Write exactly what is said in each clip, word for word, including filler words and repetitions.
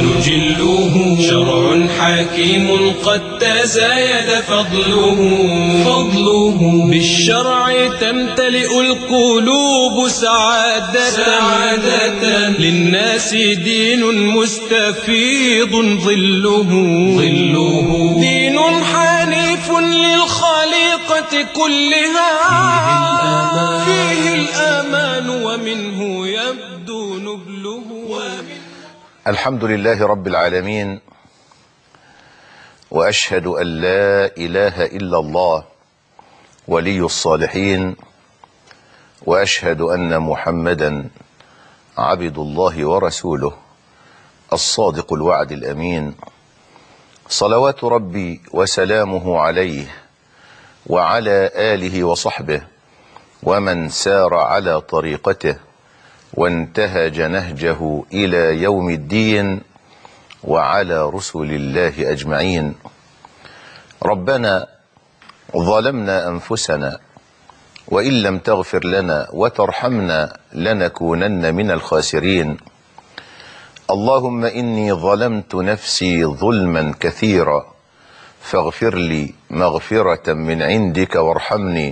يجله، شرع حكيم قد تزايد فضله. فضله بالشرع تمتلئ القلوب سعادة, سعادة للناس دين مستفيض ظله. ظله دين حنيف للخليقة كلها، فيه الأمان ومنه يبدو نبله. الحمد لله رب العالمين، وأشهد أن لا إله إلا الله ولي الصالحين، وأشهد أن محمدا عبد الله ورسوله الصادق الوعد الأمين، صلوات ربي وسلامه عليه وعلى آله وصحبه ومن سار على طريقته وانتهج نهجه إلى يوم الدين، وعلى رسل الله أجمعين. ربنا ظلمنا أنفسنا وإن لم تغفر لنا وترحمنا لنكونن من الخاسرين. اللهم إني ظلمت نفسي ظلما كثيرا فاغفر لي مغفرة من عندك وارحمني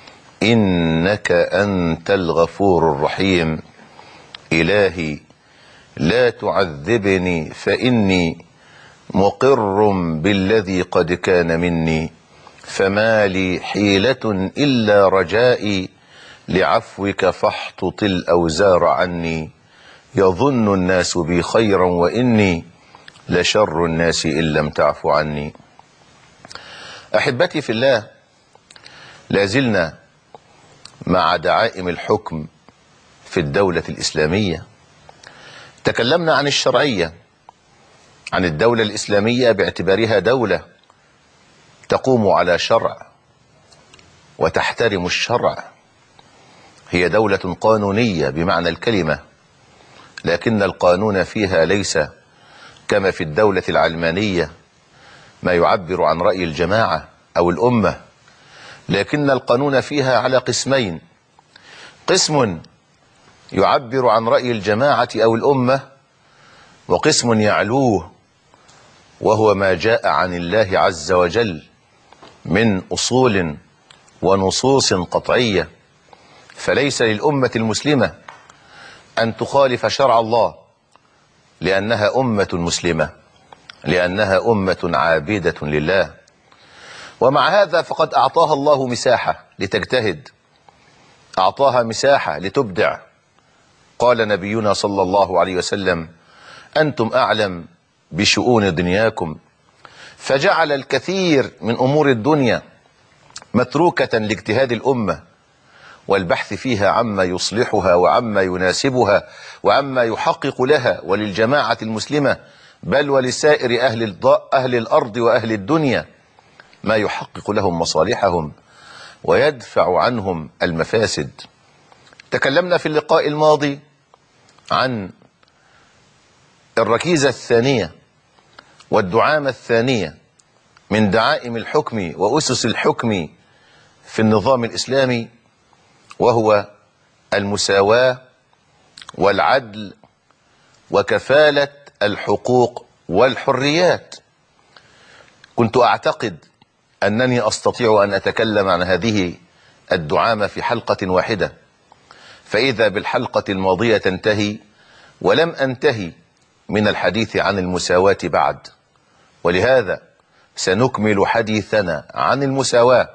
إنك أنت الغفور الرحيم. إلهي لا تعذبني فإني مقر بالذي قد كان مني، فما لي حيلة إلا رجائي لعفوك فاحطط الأوزار عني. يظن الناس بي خيرا وإني لشر الناس إن لم تعف عني. أحبتي في الله، لازلنا مع دعائم الحكم في الدولة الإسلامية. تكلمنا عن الشرعية، عن الدولة الإسلامية باعتبارها دولة تقوم على شرع وتحترم الشرع. هي دولة قانونية بمعنى الكلمة، لكن القانون فيها ليس كما في الدولة العلمانية ما يعبر عن رأي الجماعة أو الأمة، لكن القانون فيها على قسمين: قسم يعبر عن رأي الجماعة أو الأمة، وقسم يعلوه وهو ما جاء عن الله عز وجل من أصول ونصوص قطعية. فليس للأمة المسلمة أن تخالف شرع الله، لأنها أمة مسلمة، لأنها أمة عابدة لله. ومع هذا فقد أعطاها الله مساحة لتجتهد، أعطاها مساحة لتبدع. قال نبينا صلى الله عليه وسلم: أنتم أعلم بشؤون دنياكم. فجعل الكثير من أمور الدنيا متروكة لاجتهاد الأمة والبحث فيها عما يصلحها وعما يناسبها وعما يحقق لها وللجماعة المسلمة، بل ولسائر أهل, أهل الأرض وأهل الدنيا، ما يحقق لهم مصالحهم ويدفع عنهم المفاسد. تكلمنا في اللقاء الماضي عن الركيزة الثانية والدعامة الثانية من دعائم الحكم وأسس الحكم في النظام الإسلامي، وهو المساواة والعدل وكفالة الحقوق والحريات. كنت أعتقد أنني أستطيع أن أتكلم عن هذه الدعامة في حلقة واحدة، فإذا بالحلقة الماضية تنتهي ولم أنتهي من الحديث عن المساواة بعد، ولهذا سنكمل حديثنا عن المساواة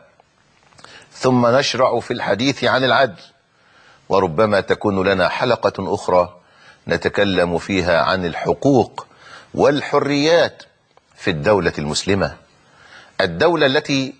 ثم نشرع في الحديث عن العدل، وربما تكون لنا حلقة أخرى نتكلم فيها عن الحقوق والحريات في الدولة المسلمة، الدولة التي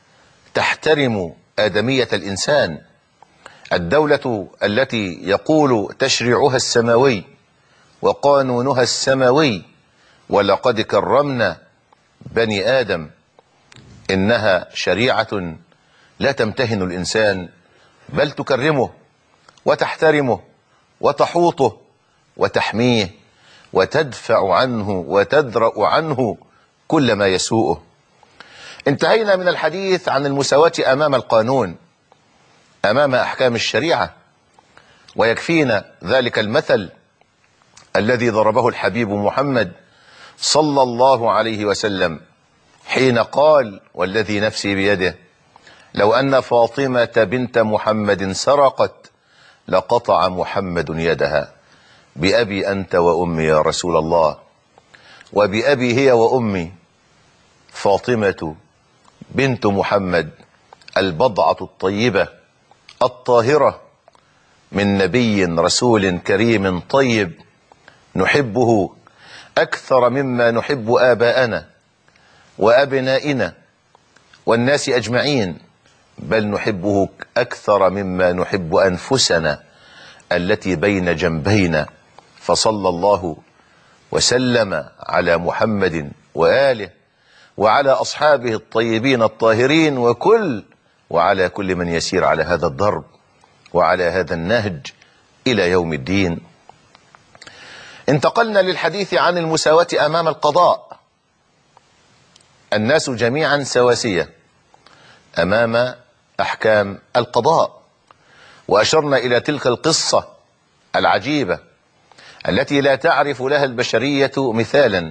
تحترم آدمية الإنسان، الدولة التي يقول تشريعها السماوي وقانونها السماوي: ولقد كرمنا بني آدم. إنها شريعة لا تمتهن الإنسان، بل تكرمه وتحترمه وتحوطه وتحميه وتدفع عنه وتدرأ عنه كل ما يسوءه. انتهينا من الحديث عن المساواة أمام القانون، أمام أحكام الشريعة، ويكفينا ذلك المثل الذي ضربه الحبيب محمد صلى الله عليه وسلم حين قال: والذي نفسي بيده لو أن فاطمة بنت محمد سرقت لقطع محمد يدها. بأبي أنت وأمي يا رسول الله، وبأبي هي وأمي فاطمة بنت محمد البضعة الطيبة الطاهرة من نبي رسول كريم طيب، نحبه أكثر مما نحب آباءنا وأبنائنا والناس أجمعين، بل نحبه أكثر مما نحب أنفسنا التي بين جنبينا. فصلى الله وسلم على محمد وآله وعلى أصحابه الطيبين الطاهرين وكل وعلى كل من يسير على هذا الضرب وعلى هذا النهج إلى يوم الدين. انتقلنا للحديث عن المساواة أمام القضاء. الناس جميعا سواسية أمام أحكام القضاء، وأشرنا إلى تلك القصة العجيبة التي لا تعرف لها البشرية مثالا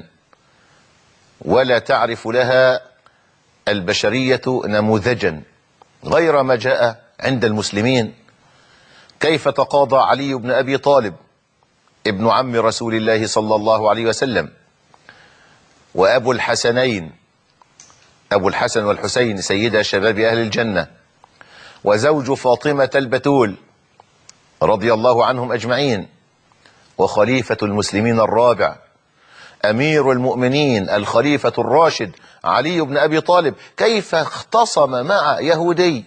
ولا تعرف لها البشرية نموذجا غير ما جاء عند المسلمين. كيف تقاضى علي بن أبي طالب ابن عم رسول الله صلى الله عليه وسلم وأبو الحسنين، أبو الحسن والحسين سيدا شباب أهل الجنة، وزوج فاطمة البتول رضي الله عنهم أجمعين، وخليفة المسلمين الرابع أمير المؤمنين الخليفة الراشد علي بن أبي طالب، كيف اختصم مع يهودي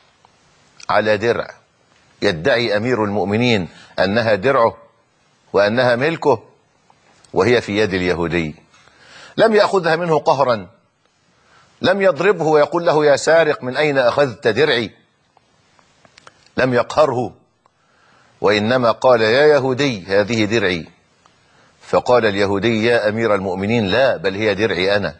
على درع يدعي أمير المؤمنين أنها درعه وأنها ملكه وهي في يد اليهودي. لم يأخذها منه قهرا، لم يضربه ويقول له يا سارق من أين أخذت درعي، لم يقهره، وإنما قال يا يهودي هذه درعي. فقال اليهودي يا أمير المؤمنين لا، بل هي درعي أنا.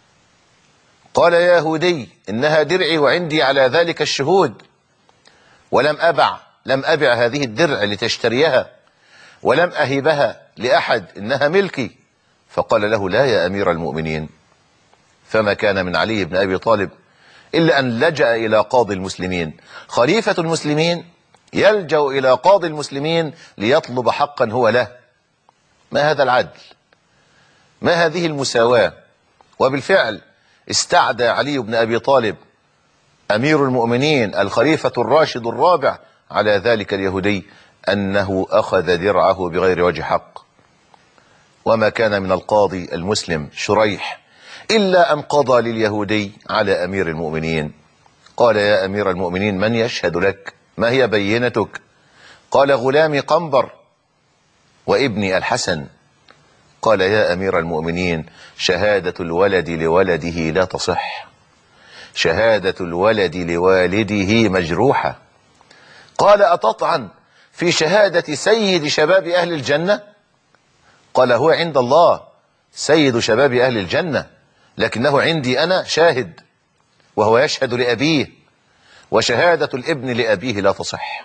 قال يا يهودي إنها درعي وعندي على ذلك الشهود، ولم أبع لم أبع هذه الدرع لتشتريها ولم أهبها لأحد، إنها ملكي. فقال له لا يا أمير المؤمنين. فما كان من علي بن أبي طالب إلا أن لجأ إلى قاضي المسلمين. خليفة المسلمين يلجأ إلى قاضي المسلمين ليطلب حقا هو له. ما هذا العدل؟ ما هذه المساواة؟ وبالفعل استعدى علي بن أبي طالب أمير المؤمنين الخليفة الراشد الرابع على ذلك اليهودي أنه أخذ درعه بغير وجه حق. وما كان من القاضي المسلم شريح إلا أن قضى لليهودي على أمير المؤمنين. قال يا أمير المؤمنين من يشهد لك؟ ما هي بينتك؟ قال غلامي قنبر وابني الحسن. قال يا أمير المؤمنين شهادة الولد لولده لا تصح، شهادة الولد لوالده مجروحة. قال أتطعن في شهادة سيد شباب أهل الجنة؟ قال هو عند الله سيد شباب أهل الجنة، لكنه عندي أنا شاهد، وهو يشهد لأبيه، وشهادة الابن لأبيه لا تصح.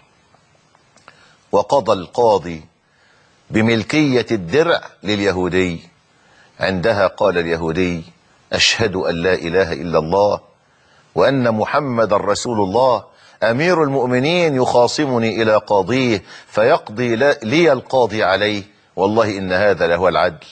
وقضى القاضي بملكية الدرع لليهودي. عندها قال اليهودي أشهد أن لا إله إلا الله وأن محمد رسول الله. أمير المؤمنين يخاصمني إلى قاضيه فيقضي لي القاضي عليه، والله إن هذا لهو العدل.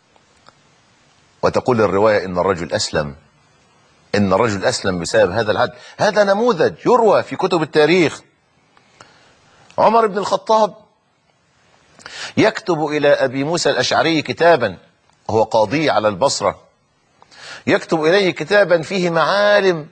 وتقول الرواية إن الرجل أسلم، إن الرجل أسلم بسبب هذا العدل. هذا نموذج يروى في كتب التاريخ. عمر بن الخطاب يكتب إلى أبي موسى الأشعري كتابا، هو قاضي على البصرة، يكتب إليه كتابا فيه معالم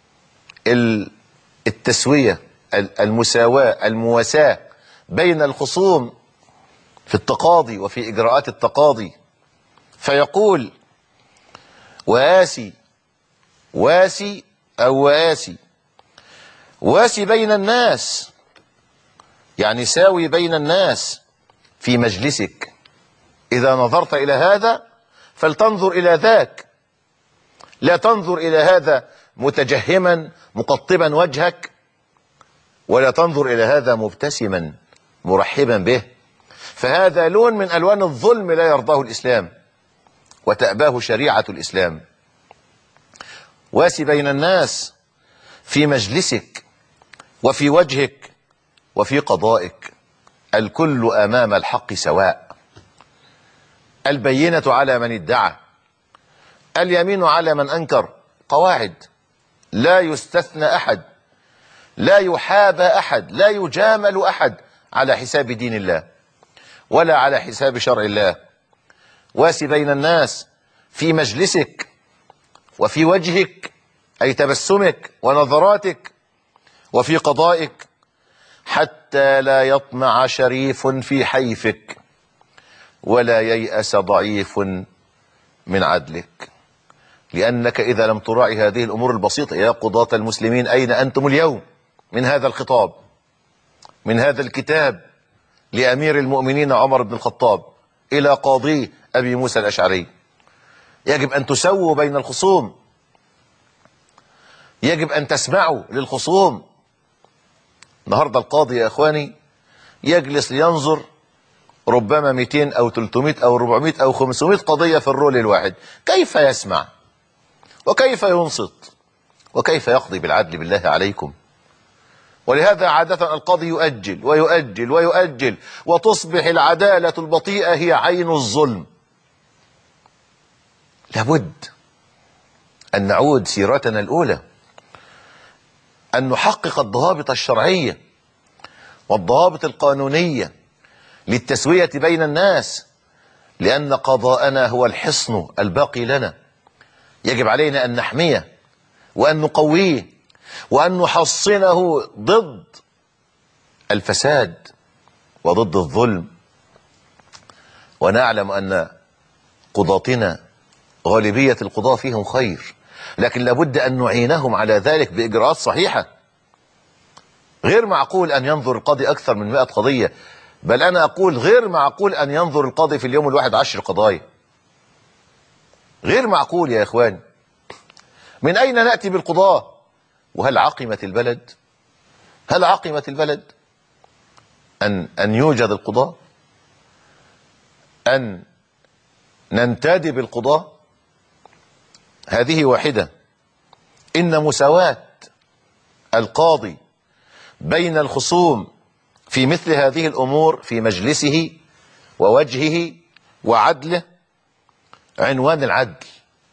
التسوية، المساواة، المواساة بين الخصوم في التقاضي وفي إجراءات التقاضي. فيقول وآسي واسي أو وآسي واسي بين الناس، يعني ساوي بين الناس في مجلسك. إذا نظرت إلى هذا فلتنظر إلى ذاك، لا تنظر إلى هذا متجهما مقطبا وجهك، ولا تنظر إلى هذا مبتسما مرحبا به، فهذا لون من ألوان الظلم لا يرضاه الإسلام. وتأباه شريعة الإسلام. واس بين الناس في مجلسك وفي وجهك وفي قضائك، الكل أمام الحق سواء، البينة على من ادعى، اليمين على من أنكر، قواعد لا يستثنى أحد، لا يحابى أحد، لا يجامل أحد على حساب دين الله ولا على حساب شرع الله. واس بين الناس في مجلسك وفي وجهك أي تبسمك ونظراتك وفي قضائك، حتى لا يطمع شريف في حيفك ولا ييأس ضعيف من عدلك. لأنك إذا لم تراعي هذه الأمور البسيطة يا قضاة المسلمين، أين أنتم اليوم من هذا الخطاب، من هذا الكتاب لأمير المؤمنين عمر بن الخطاب إلى قاضيه أبي موسى الأشعري؟ يجب أن تسووا بين الخصوم، يجب أن تسمعوا للخصوم. النهاردة القاضي يا إخواني يجلس لينظر ربما مئتين أو ثلاثمائة أو أربعمائة أو خمسمائة قضية في الرول الواحد، كيف يسمع وكيف ينصت وكيف يقضي بالعدل بالله عليكم؟ ولهذا عادة القاضي يؤجل ويؤجل ويؤجل، وتصبح العدالة البطيئة هي عين الظلم. لابد أن نعود سيرتنا الأولى، أن نحقق الضوابط الشرعية والضوابط القانونية للتسوية بين الناس، لأن قضاءنا هو الحصن الباقي لنا. يجب علينا أن نحميه وأن نقويه وأن نحصنه ضد الفساد وضد الظلم. ونعلم أن قضاتنا غالبية القضاة فيهم خير، لكن لابد أن نعينهم على ذلك بإجراءات صحيحة. غير معقول أن ينظر القاضي أكثر من مئة قضية، بل أنا أقول غير معقول أن ينظر القاضي في اليوم الواحد عشر قضايا. غير معقول يا إخواني. من أين نأتي بالقضاة؟ وهل عقمت البلد؟ هل عقمت البلد أن أن يوجد القضاة؟ أن ننتدب بالقضاة؟ هذه واحدة. إن مساواة القاضي بين الخصوم في مثل هذه الأمور في مجلسه ووجهه وعدله عنوان العدل.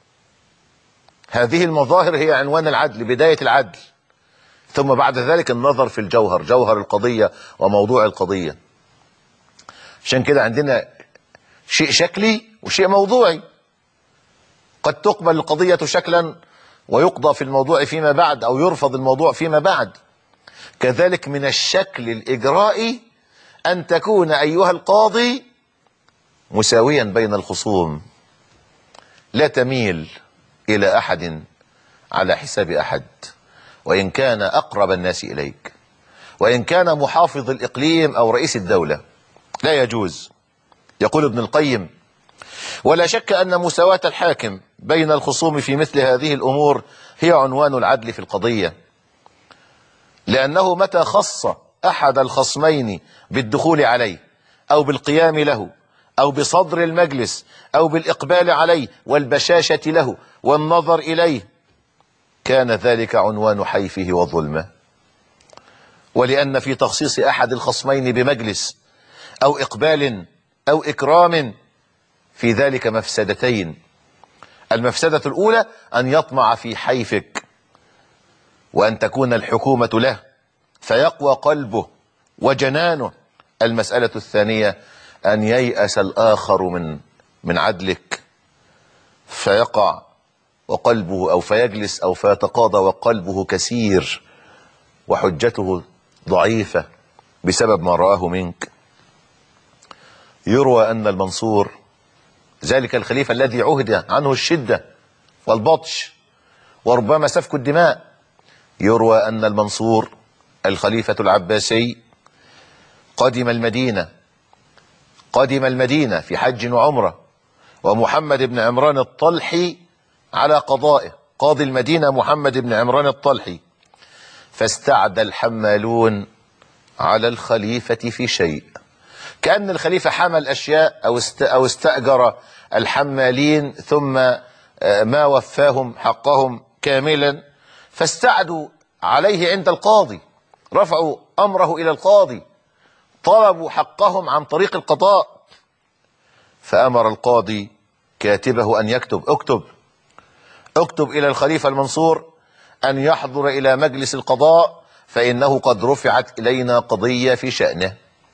هذه المظاهر هي عنوان العدل، بداية العدل، ثم بعد ذلك النظر في الجوهر، جوهر القضية وموضوع القضية. عشان كده عندنا شيء شكلي وشيء موضوعي. قد تقبل القضية شكلا ويقضى في الموضوع فيما بعد، أو يرفض الموضوع فيما بعد. كذلك من الشكل الإجرائي أن تكون أيها القاضي مساويا بين الخصوم، لا تميل إلى أحد على حساب أحد، وإن كان أقرب الناس إليك، وإن كان محافظ الإقليم أو رئيس الدولة، لا يجوز. يقول ابن القيم: ولا شك أن مساواة الحاكم بين الخصوم في مثل هذه الأمور هي عنوان العدل في القضية، لأنه متى خص أحد الخصمين بالدخول عليه أو بالقيام له أو بصدر المجلس أو بالإقبال عليه والبشاشة له والنظر إليه، كان ذلك عنوان حيفه وظلمه. ولأن في تخصيص أحد الخصمين بمجلس أو إقبال أو إكرام في ذلك مفسدتين. المفسدة الأولى أن يطمع في حيفك وأن تكون الحكومة له فيقوى قلبه وجنانه. المسألة الثانية أن ييأس الآخر من من عدلك فيقع وقلبه، أو فيجلس أو فيتقاضى وقلبه كسير وحجته ضعيفة بسبب ما رآه منك. يروى أن المنصور، ذلك الخليفة الذي عهد عنه الشدة والبطش وربما سفك الدماء، يروى أن المنصور الخليفة العباسي قدم المدينة قدم المدينة في حج وعمرة، ومحمد بن عمران الطلحي على قضائه، قاضي المدينة محمد بن عمران الطلحي، فاستعدى الحمالون على الخليفة في شيء، كأن الخليفة حمل أشياء أو أو استأجر الحمالين ثم ما وفاهم حقهم كاملا، فاستعدوا عليه عند القاضي، رفعوا أمره إلى القاضي، طلبوا حقهم عن طريق القضاء. فأمر القاضي كاتبه أن يكتب اكتب اكتب إلى الخليفة المنصور أن يحضر إلى مجلس القضاء فإنه قد رفعت إلينا قضية في شأنه.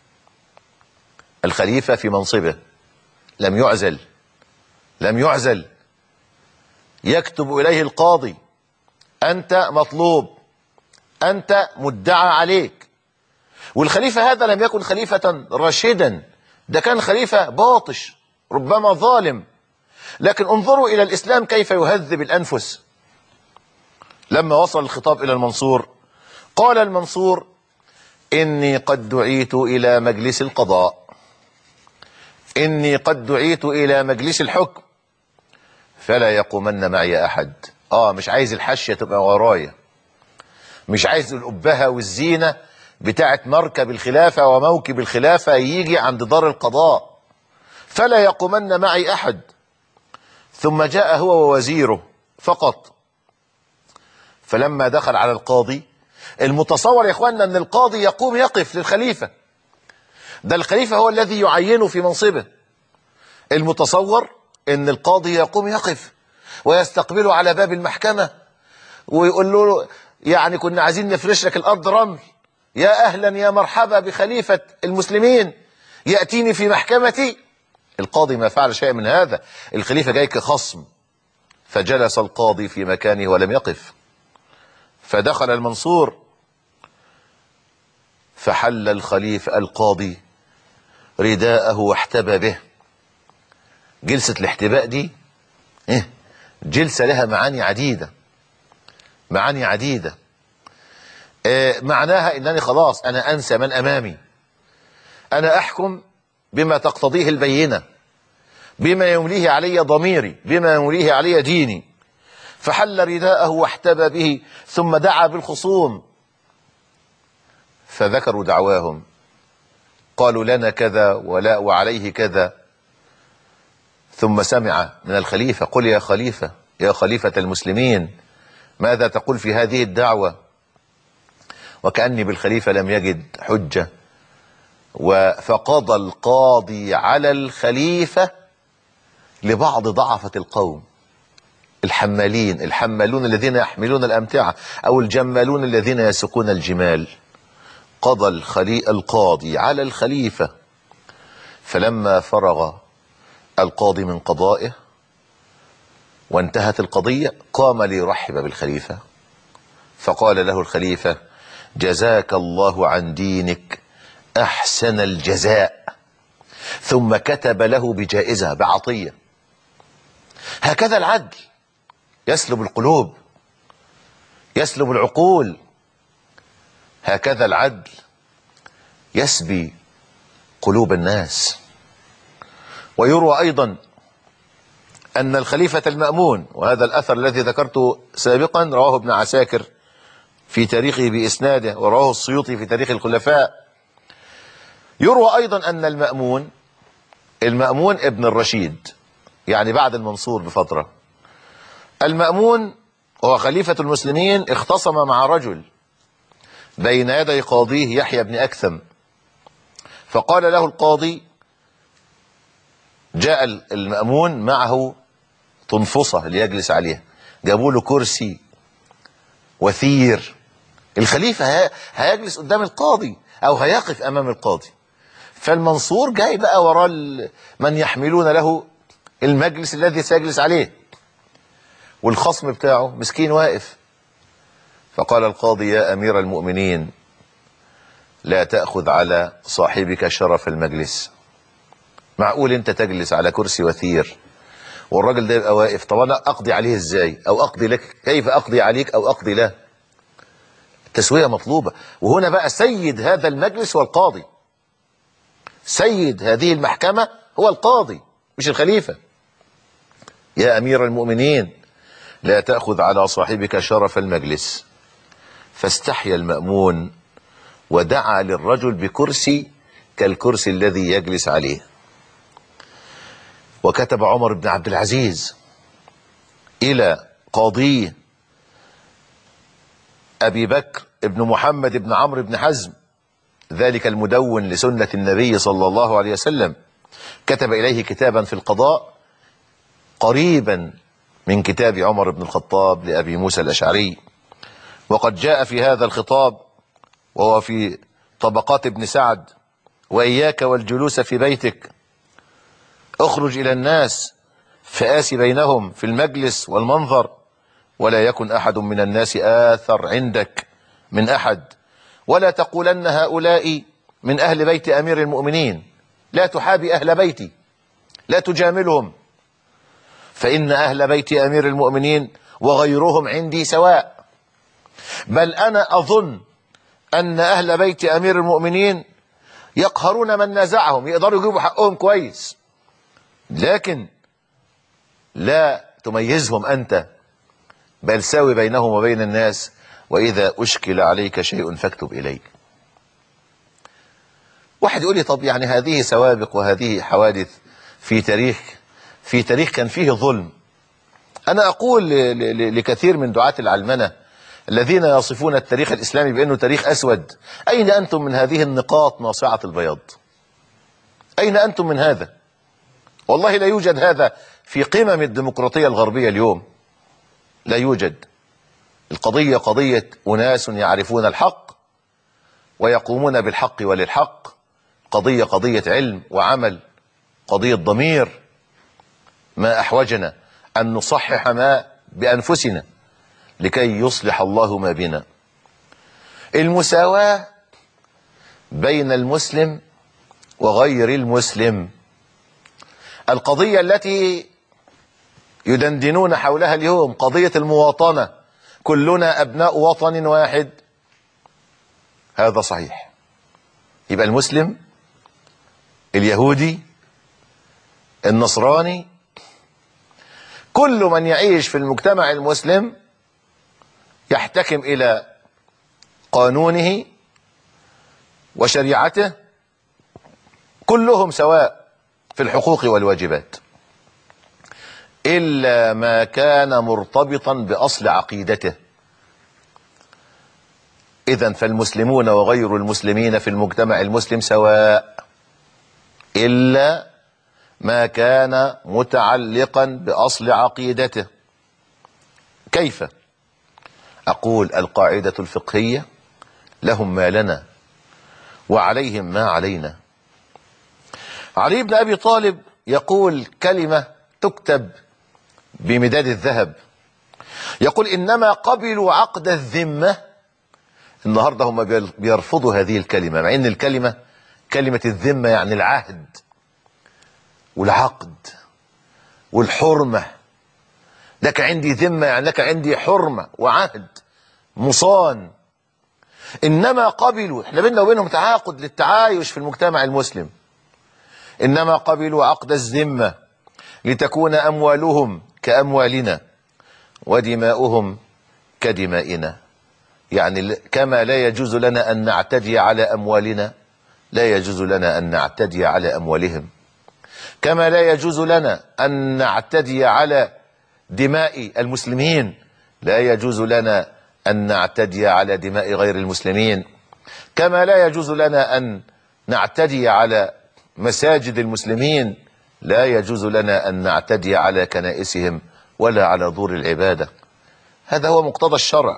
الخليفة في منصبه لم يعزل لم يعزل يكتب إليه القاضي: أنت مطلوب، أنت مدعى عليك. والخليفة هذا لم يكن خليفة راشدا، ده كان خليفة باطش ربما ظالم. لكن انظروا إلى الإسلام كيف يهذب الأنفس. لما وصل الخطاب إلى المنصور قال المنصور: إني قد دعيت إلى مجلس القضاء، إني قد دعيت إلى مجلس الحكم، فلا يقومن معي أحد. آه مش عايز الحشية تبقى ورايا، مش عايز الأبهة والزينة بتاعت مركب الخلافة وموكب الخلافة يجي عند دار القضاء، فلا يقومن معي أحد. ثم جاء هو ووزيره فقط. فلما دخل على القاضي، المتصور يا اخواننا ان القاضي يقوم يقف للخليفة، ده الخليفة هو الذي يعينه في منصبه. المتصور ان القاضي يقوم يقف ويستقبله على باب المحكمة ويقول له: يعني كنا عايزين نفرش لك الارض رمل، يا اهلا يا مرحبا بخليفة المسلمين يأتيني في محكمتي. القاضي ما فعل شيء من هذا، الخليفة جاي كخصم. فجلس القاضي في مكانه ولم يقف. فدخل المنصور فحل الخليفة القاضي رداءه واحتبى به. جلسة الاحتباء دي إيه؟ جلسة لها معاني عديدة معاني عديدة إيه معناها؟ إنني خلاص أنا أنسى من أمامي، أنا أحكم بما تقتضيه البينة، بما يمليه علي ضميري، بما يمليه علي ديني. فحل رداءه واحتبى به، ثم دعا بالخصوم فذكروا دعواهم، قالوا: لنا كذا ولا وعليه كذا. ثم سمع من الخليفة: قل يا خليفة يا خليفة المسلمين، ماذا تقول في هذه الدعوة؟ وكأني بالخليفة لم يجد حجة. فقضى القاضي على الخليفة لبعض ضعفة القوم، الحمالين الحمالون الذين يحملون الأمتعة، أو الجمالون الذين يسوقون الجمال. قضى الخلي... القاضي على الخليفة. فلما فرغ القاضي من قضائه وانتهت القضية قام ليرحب بالخليفة، فقال له الخليفة: جزاك الله عن دينك أحسن الجزاء. ثم كتب له بجائزة، بعطية. هكذا العدل يسلب القلوب، يسلب العقول. هكذا العدل يسبي قلوب الناس. ويروى أيضا أن الخليفة المأمون، وهذا الأثر الذي ذكرته سابقا رواه ابن عساكر في تاريخه بإسناده، ورواه السيوطي في تاريخ الخلفاء. يروى أيضا أن المأمون المأمون ابن الرشيد، يعني بعد المنصور بفترة، المأمون وهو خليفة المسلمين اختصم مع رجل بين يدي قاضيه يحيى بن أكثم. فقال له القاضي: جاء المأمون معه تنفصة ليجلس عليها، جابوا له كرسي وثير. الخليفة هيجلس قدام القاضي أو هيقف أمام القاضي. فالمنصور جاي بقى وراء من يحملون له المجلس الذي سيجلس عليه، والخصم بتاعه مسكين واقف. فقال القاضي: يا أمير المؤمنين، لا تأخذ على صاحبك شرف المجلس. معقول انت تجلس على كرسي وثير والراجل ده يبقى واقف؟ طب انا اقضي عليه ازاي؟ او اقضي لك؟ كيف اقضي عليك او اقضي له؟ التسوية مطلوبة. وهنا بقى سيد هذا المجلس هو القاضي، سيد هذه المحكمة هو القاضي مش الخليفة. يا أمير المؤمنين، لا تأخذ على صاحبك شرف المجلس. فاستحيا المأمون ودعا للرجل بكرسي كالكرسي الذي يجلس عليه. وكتب عمر بن عبد العزيز إلى قاضيه أبي بكر بن محمد بن عمرو بن حزم، ذلك المدون لسنة النبي صلى الله عليه وسلم، كتب إليه كتابا في القضاء قريبا من كتاب عمر بن الخطاب لأبي موسى الأشعري. وقد جاء في هذا الخطاب وهو في طبقات ابن سعد: وإياك والجلوس في بيتك، اخرج إلى الناس فآس بينهم في المجلس والمنظر، ولا يكن أحد من الناس آثر عندك من أحد، ولا تقولن هؤلاء من أهل بيت أمير المؤمنين، لا تحابي أهل بيتي، لا تجاملهم، فإن أهل بيت أمير المؤمنين وغيرهم عندي سواء، بل أنا أظن أن أهل بيت أمير المؤمنين يقهرون من نازعهم، يقدروا يجيبوا حقهم كويس، لكن لا تميزهم أنت، بل ساوي بينهم وبين الناس، وإذا أشكل عليك شيء فاكتب إليك. واحد يقول لي طب يعني هذه سوابق وهذه حوادث في تاريخ في تاريخ كان فيه ظلم. أنا أقول لكثير من دعاة العلمنة الذين يصفون التاريخ الإسلامي بأنه تاريخ أسود: أين أنتم من هذه النقاط ناصعة البياض؟ أين أنتم من هذا؟ والله لا يوجد هذا في قمم الديمقراطية الغربية اليوم، لا يوجد. القضية قضية أناس يعرفون الحق ويقومون بالحق وللحق، قضية قضية علم وعمل، قضية ضمير. ما أحوجنا أن نصحح ما بأنفسنا لكي يصلح الله ما بنا. المساواة بين المسلم وغير المسلم، القضية التي يدندنون حولها اليوم، قضية المواطنة، كلنا أبناء وطن واحد، هذا صحيح. يبقى المسلم، اليهودي، النصراني، كل من يعيش في المجتمع المسلم يحتكم إلى قانونه وشريعته، كلهم سواء في الحقوق والواجبات، إلا ما كان مرتبطا بأصل عقيدته. إذن فالمسلمون وغير المسلمين في المجتمع المسلم سواء، إلا ما كان متعلقا بأصل عقيدته. كيف؟ أقول القاعدة الفقهية: لهم ما لنا وعليهم ما علينا. علي بن أبي طالب يقول كلمة تكتب بمداد الذهب، يقول: إنما قبلوا عقد الذمة. النهاردة هم بيرفضوا هذه الكلمة، مع أن الكلمة كلمة الذمة يعني العهد والعقد والحرمة. لك عندي ذمة يعني لك عندي حرمة وعهد مصان. إنما قبلوا، احنا بيننا وبينهم تعاقد للتعايش في المجتمع المسلم، إنما قبلوا عقد الذمة لتكون أموالهم كأموالنا ودماؤهم كدمائنا. يعني كما لا يجوز لنا أن نعتدي على أموالنا، لا يجوز لنا أن نعتدي على أموالهم، كما لا يجوز لنا أن نعتدي على دماء المسلمين، لا يجوز لنا أن نعتدي على دماء غير المسلمين، كما لا يجوز لنا أن نعتدي على مساجد المسلمين، لا يجوز لنا أن نعتدي على كنائسهم ولا على دور العبادة. هذا هو مقتضى الشرع،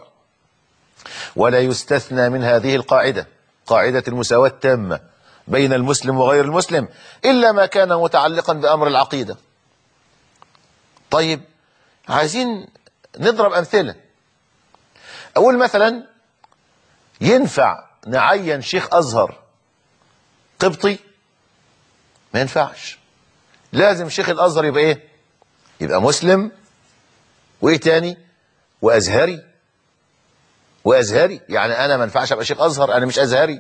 ولا يستثنى من هذه القاعدة، قاعدة المساواة التامة بين المسلم وغير المسلم، إلا ما كان متعلقا بأمر العقيدة. طيب، عايزين نضرب أمثلة. أقول مثلا: ينفع نعين شيخ أزهر قبطي؟ ما ينفعش. لازم شيخ الأزهر يبقى إيه؟ يبقى مسلم، وإيه تاني؟ وأزهري. وأزهري يعني أنا ما ينفعش أبقى شيخ أزهر، أنا مش أزهري.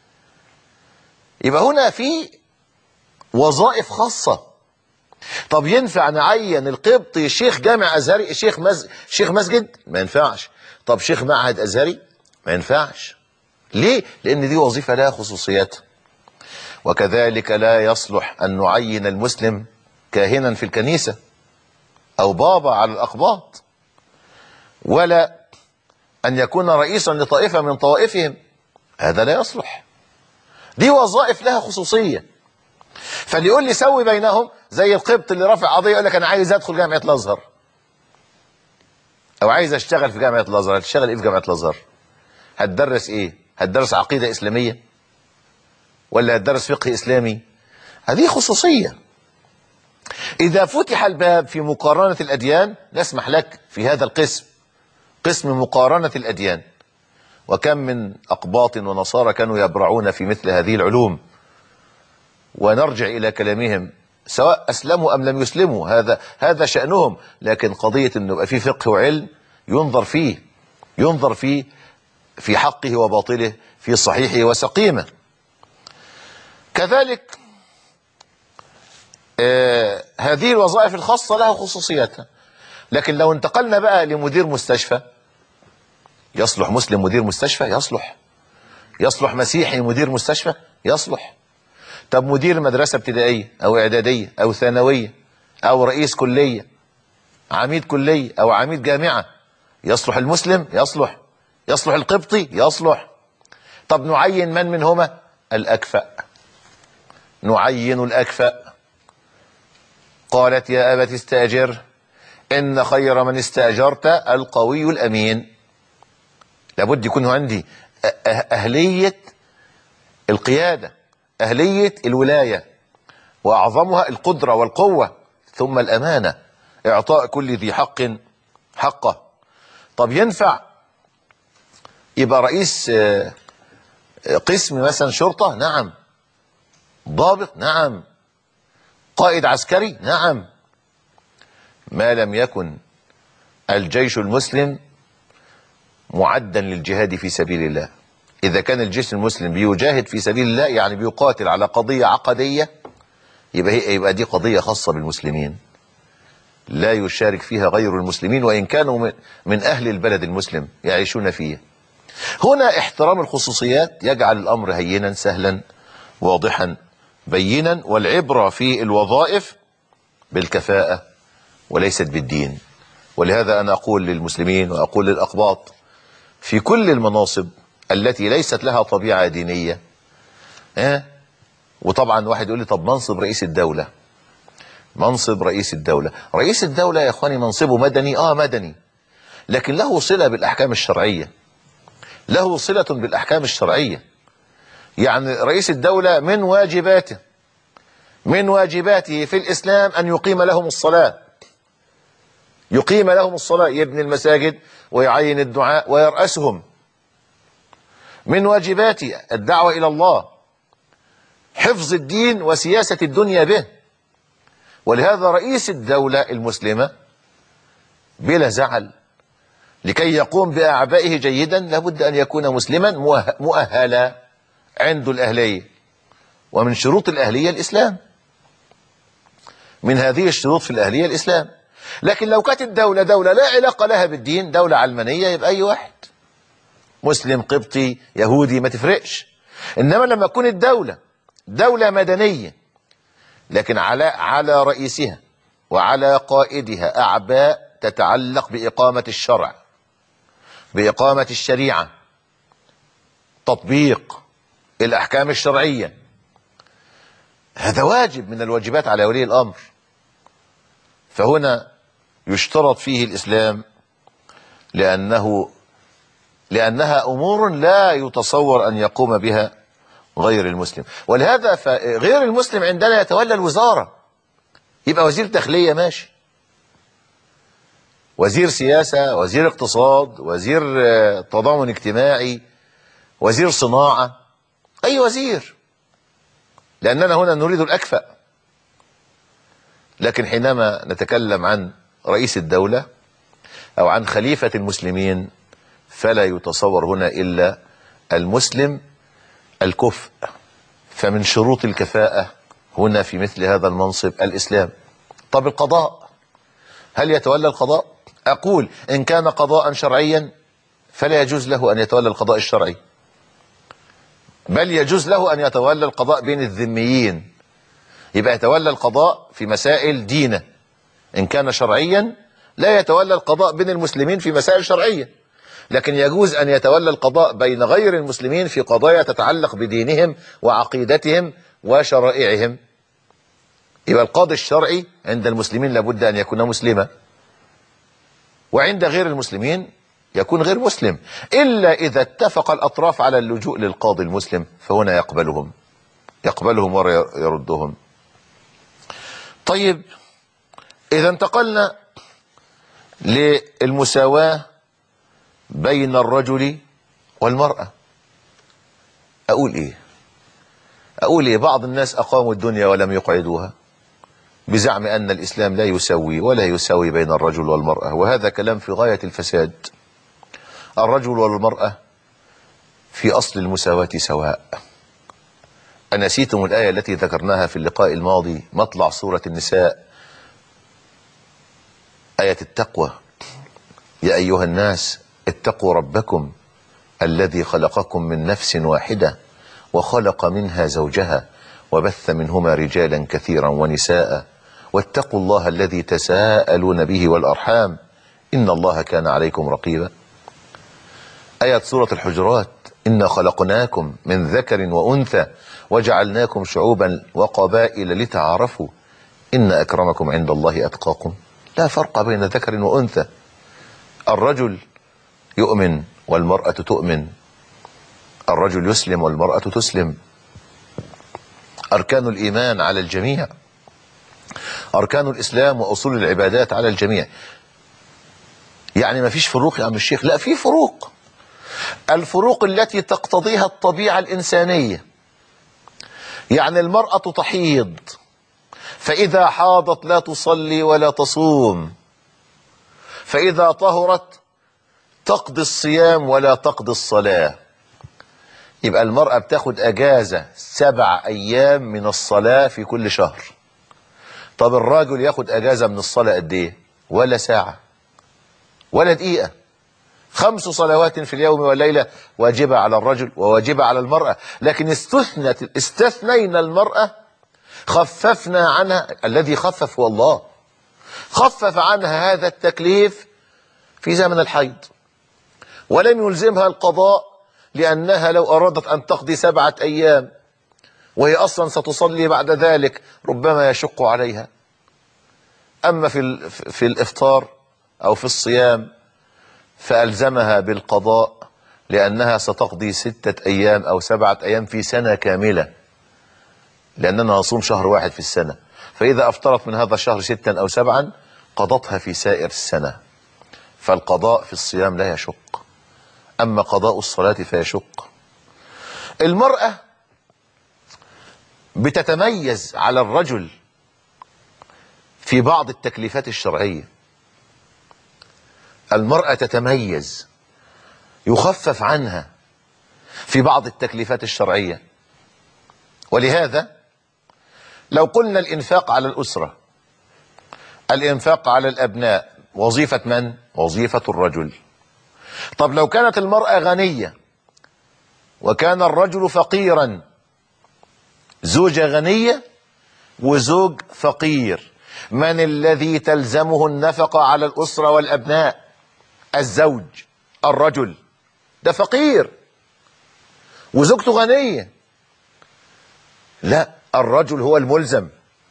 يبقى هنا في وظائف خاصة. طب ينفع نعين القبطي شيخ جامع أزهري، شيخ مز... شيخ مسجد؟ ما ينفعش. طب شيخ معهد أزهري؟ ما ينفعش. ليه؟ لأن دي وظيفة لها خصوصيات. وكذلك لا يصلح أن نعين المسلم كاهنا في الكنيسة أو بابا على الأقباط، ولا أن يكون رئيسا لطائفة من طوائفهم، هذا لا يصلح. دي وظائف لها خصوصية. فاللي يقول لي سوي بينهم، زي القبط اللي رافع قضية يقول لك أنا عايز أدخل جامعة الأزهر أو عايز أشتغل في جامعة الأزهر. هتشتغل إيه في جامعة الأزهر؟ هتدرس إيه؟ هتدرس عقيدة إسلامية ولا هتدرس فقه إسلامي؟ هذه خصوصية. إذا فتح الباب في مقارنة الأديان نسمح لك في هذا القسم، قسم مقارنة الأديان. وكم من أقباط ونصارى كانوا يبرعون في مثل هذه العلوم، ونرجع إلى كلامهم سواء أسلموا أم لم يسلموا، هذا هذا شأنهم، لكن قضية أنه يبقى في فقه وعلم ينظر فيه، ينظر فيه في حقه وباطله، في صحيحه وسقيمه. كذلك آه هذه الوظائف الخاصة لها خصوصياتها. لكن لو انتقلنا بقى لمدير مستشفى، يصلح مسلم مدير مستشفى؟ يصلح. يصلح مسيحي مدير مستشفى؟ يصلح. طب مدير مدرسة ابتدائية أو إعدادية أو ثانوية أو رئيس كلية، عميد كلية أو عميد جامعة، يصلح المسلم؟ يصلح. يصلح القبطي؟ يصلح. طب نعين من منهما؟ الأكفأ. نعين الأكفأ. قالت يا أبت استأجر إن خير من استأجرت القوي الأمين. لابد يكون عندي أهلية القيادة، أهلية الولاية، وأعظمها القدرة والقوة، ثم الأمانة، إعطاء كل ذي حق حقه. طب ينفع يبقى رئيس قسم مثلا شرطة؟ نعم. ضابط؟ نعم. قائد عسكري؟ نعم. ما لم يكن الجيش المسلم معدا للجهاد في سبيل الله. إذا كان الجيش المسلم بيجاهد في سبيل الله، يعني بيقاتل على قضية عقدية، يبقى هي يبقى دي قضية خاصة بالمسلمين، لا يشارك فيها غير المسلمين وإن كانوا من أهل البلد المسلم يعيشون فيه. هنا احترام الخصوصيات يجعل الأمر هينا سهلا واضحا بينا، والعبرة في الوظائف بالكفاءة وليست بالدين. ولهذا أنا أقول للمسلمين وأقول للأقباط في كل المناصب التي ليست لها طبيعة دينية، اه؟ وطبعا واحد يقول لي طب منصب رئيس الدولة، منصب رئيس الدولة رئيس الدولة يا اخواني منصبه مدني، اه مدني، لكن له صلة بالأحكام الشرعية، له صلة بالأحكام الشرعية. يعني رئيس الدولة من واجباته من واجباته في الإسلام أن يقيم لهم الصلاة، يقيم لهم الصلاة، يبني المساجد ويعين الدعاء ويرأسهم. من واجباته الدعوة إلى الله، حفظ الدين وسياسة الدنيا به. ولهذا رئيس الدولة المسلمة بلا زعل لكي يقوم بأعبائه جيدا لابد أن يكون مسلما مؤهلا، عنده الأهلية. ومن شروط الأهلية الإسلام، من هذه الشروط في الأهلية الإسلام. لكن لو كانت الدولة دولة لا علاقة لها بالدين، دولة علمانية، يبقى أي واحد مسلم قبطي يهودي ما تفرقش. إنما لما تكون الدولة دولة مدنية لكن على على رئيسها وعلى قائدها أعباء تتعلق بإقامة الشرع، بإقامة الشريعة، تطبيق الأحكام الشرعية، هذا واجب من الواجبات على ولي الأمر. فهنا يشترط فيه الإسلام لأنه لأنها أمور لا يتصور أن يقوم بها غير المسلم. ولهذا غير المسلم عندنا يتولى الوزارة، يبقى وزير داخلية ماشي، وزير سياسة، وزير اقتصاد، وزير تضامن اجتماعي، وزير صناعة، أي وزير، لأننا هنا نريد الأكفأ. لكن حينما نتكلم عن رئيس الدولة أو عن خليفة المسلمين فلا يتصور هنا إلا المسلم الكفء. فمن شروط الكفاءة هنا في مثل هذا المنصب الإسلام. طب القضاء، هل يتولى القضاء؟ أقول إن كان قضاء شرعيا فلا يجوز له أن يتولى القضاء الشرعي، بل يجوز له أن يتولى القضاء بين الذميين، يبقى يتولى القضاء في مسائل دينه إن كان شرعيا، لا يتولى القضاء بين المسلمين في مسائل شرعية، لكن يجوز أن يتولى القضاء بين غير المسلمين في قضايا تتعلق بدينهم وعقيدتهم وشرائعهم. يبقى القاضي الشرعي عند المسلمين لابد أن يكون مسلما، وعند غير المسلمين يكون غير مسلم، إلا إذا اتفق الأطراف على اللجوء للقاضي المسلم، فهنا يقبلهم يقبلهم ويردهم. طيب، إذا انتقلنا للمساواة بين الرجل والمرأة، أقول إيه أقول إيه بعض الناس أقاموا الدنيا ولم يقعدوها بزعم أن الإسلام لا يسوي ولا يساوي بين الرجل والمرأة، وهذا كلام في غاية الفساد. الرجل والمرأة في أصل المساواة سواء. أنسيتم الآية التي ذكرناها في اللقاء الماضي، مطلع سورة النساء، آية التقوى: يا أيها الناس اتقوا ربكم الذي خلقكم من نفس واحدة وخلق منها زوجها وبث منهما رجالا كثيرا ونساء واتقوا الله الذي تساءلون به والأرحام إن الله كان عليكم رقيبا. آية سورة الحجرات: إنا خلقناكم من ذكر وأنثى وجعلناكم شعوبا وقبائل لتعارفوا إن أكرمكم عند الله أتقاكم. لا فرق بين ذكر وأنثى، الرجل يؤمن والمرأة تؤمن، الرجل يسلم والمرأة تسلم. أركان الإيمان على الجميع، أركان الإسلام وأصول العبادات على الجميع. يعني ما فيش فروق يا عم الشيخ؟ لا، في فروق، الفروق التي تقتضيها الطبيعة الإنسانية. يعني المرأة تحيض، فإذا حاضت لا تصلي ولا تصوم، فإذا طهرت تقضي الصيام ولا تقضي الصلاة. يبقى المرأة بتاخد أجازة سبع أيام من الصلاة في كل شهر. طب الراجل ياخد أجازة من الصلاة قد إيه؟ ولا ساعة ولا دقيقة. خمس صلوات في اليوم والليلة واجبة على الرجل وواجبة على المرأة، لكن استثنت استثنينا المرأة، خففنا عنها. الذي خفف هو الله، خفف عنها هذا التكليف في زمن الحيض، ولم يلزمها القضاء، لأنها لو أرادت أن تقضي سبعة أيام وهي أصلا ستصلي بعد ذلك ربما يشق عليها. أما في في الإفطار أو في الصيام فألزمها بالقضاء، لأنها ستقضي ستة أيام أو سبعة أيام في سنة كاملة، لأننا نصوم شهر واحد في السنة، فإذا أفطرت من هذا الشهر ستا أو سبعا قضتها في سائر السنة. فالقضاء في الصيام لا يشق، أما قضاء الصلاة فيشق. المرأة بتتميز على الرجل في بعض التكليفات الشرعية. المرأة تتميز، يخفف عنها في بعض التكليفات الشرعية. ولهذا لو قلنا الإنفاق على الأسرة، الإنفاق على الأبناء وظيفة من؟ وظيفة الرجل. طب لو كانت المرأة غنية وكان الرجل فقيرا، زوجة غنية وزوج فقير، من الذي تلزمه النفقة على الأسرة والأبناء؟ الزوج، الرجل. ده فقير وزوجته غنية، لا، الرجل هو الملزم.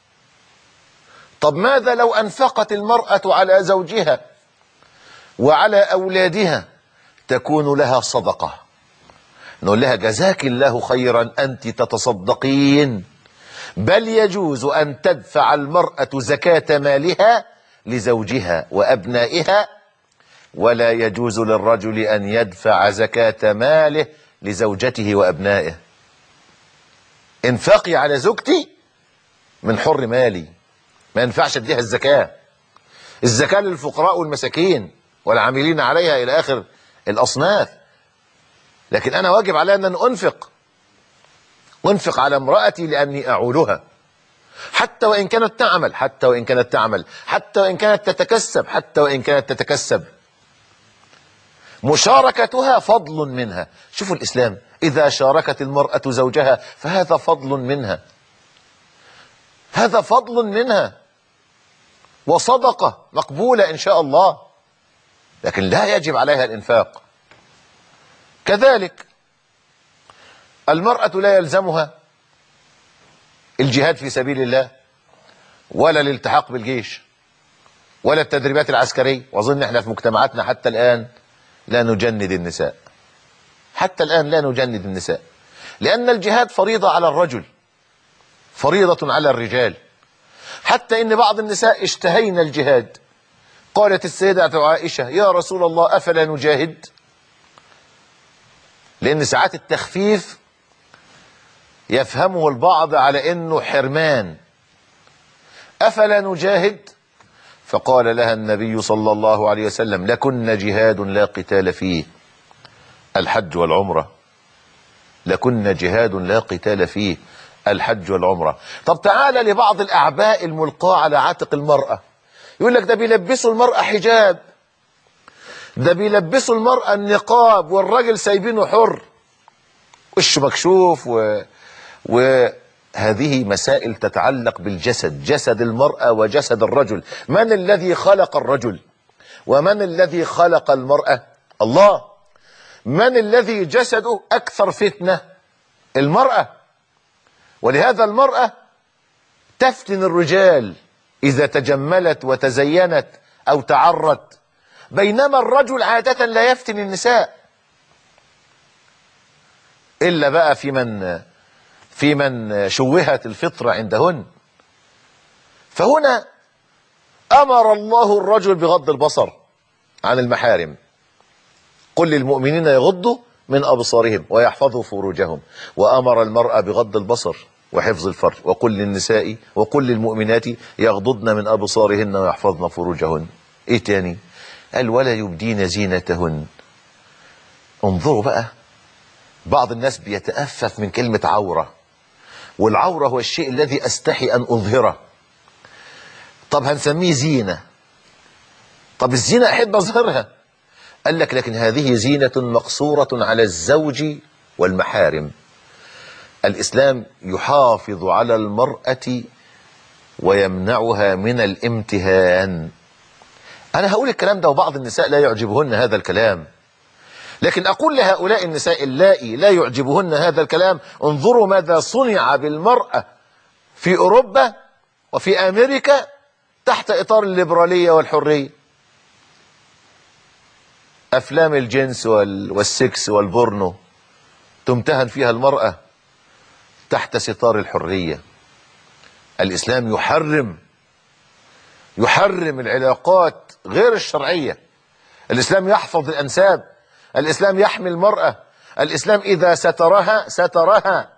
طب ماذا لو أنفقت المرأة على زوجها وعلى أولادها؟ تكون لها صدقة، نقول لها جزاك الله خيرا أنت تتصدقين. بل يجوز أن تدفع المرأة زكاة مالها لزوجها وأبنائها، ولا يجوز للرجل أن يدفع زكاة ماله لزوجته وأبنائه. انفقي على زوجتي من حر مالي، ما ينفعش اديها الزكاة. الزكاة للفقراء والمساكين والعاملين عليها إلى آخر الأصناف، لكن أنا واجب علي أن أنفق أنفق على امرأتي لأني أعولها، حتى وإن كانت تعمل حتى وإن كانت تعمل حتى وإن كانت تتكسب حتى وإن كانت تتكسب مشاركتها فضل منها. شوفوا الإسلام، إذا شاركت المرأة زوجها فهذا فضل منها. هذا فضل منها وصدقة مقبولة إن شاء الله، لكن لا يجب عليها الإنفاق. كذلك المرأة لا يلزمها الجهاد في سبيل الله ولا الالتحاق بالجيش ولا التدريبات العسكرية. وأظن احنا في مجتمعاتنا حتى الآن لا نجند النساء، حتى الآن لا نجند النساء، لأن الجهاد فريضة على الرجل، فريضة على الرجال، حتى إن بعض النساء اشتهين الجهاد. قالت السيدة عائشة: يا رسول الله أفلا نجاهد؟ لأن ساعات التخفيف يفهمه البعض على إنه حرمان. أفلا نجاهد؟ فقال لها النبي صلى الله عليه وسلم: لكن جهاد لا قتال فيه، الحج والعمرة. لكن جهاد لا قتال فيه، الحج والعمرة. طب تعالى لبعض الأعباء الملقاة على عاتق المرأة، يقول لك ده بيلبسوا المرأة حجاب، ده بيلبسوا المرأة النقاب، والراجل سايبينه حر، وشه مكشوف و... وهذه مسائل تتعلق بالجسد، جسد المرأة وجسد الرجل. من الذي خلق الرجل ومن الذي خلق المرأة؟ الله. من الذي جسده أكثر فتنة؟ المرأة. ولهذا المرأة تفتن الرجال إذا تجملت وتزينت أو تعرت، بينما الرجل عادة لا يفتن النساء، إلا بقى في من في من شوهت الفطرة عندهن. فهنا أمر الله الرجل بغض البصر عن المحارم. قل للمؤمنين يغضوا من أبصارهم ويحفظوا فروجهم، وأمر المرأة بغض البصر وحفظ الفرج. وقل للنساء وقل للمؤمنات يغضضن من أبصارهن ويحفظن فروجهن. إيه تاني؟ قال: ولا يبدين زينتهن. انظروا بقى، بعض الناس بيتأفف من كلمة عورة، والعورة هو الشيء الذي أستحي أن أظهره. طب هنسميه زينة، طب الزينة أحب أظهرها. قال لك: لكن هذه زينة مقصورة على الزوج والمحارم. الإسلام يحافظ على المرأة ويمنعها من الامتهان. أنا هقول الكلام ده وبعض النساء لا يعجبهن هذا الكلام، لكن أقول لهؤلاء النساء اللائي لا يعجبهن هذا الكلام: انظروا ماذا صنع بالمرأة في أوروبا وفي أمريكا تحت إطار الليبرالية والحرية. أفلام الجنس والسكس والبورنو تمتهن فيها المرأة تحت ستار الحرية. الإسلام يحرم يحرم العلاقات غير الشرعية. الإسلام يحفظ الأنساب. الإسلام يحمي المرأة. الإسلام إذا سترها سترها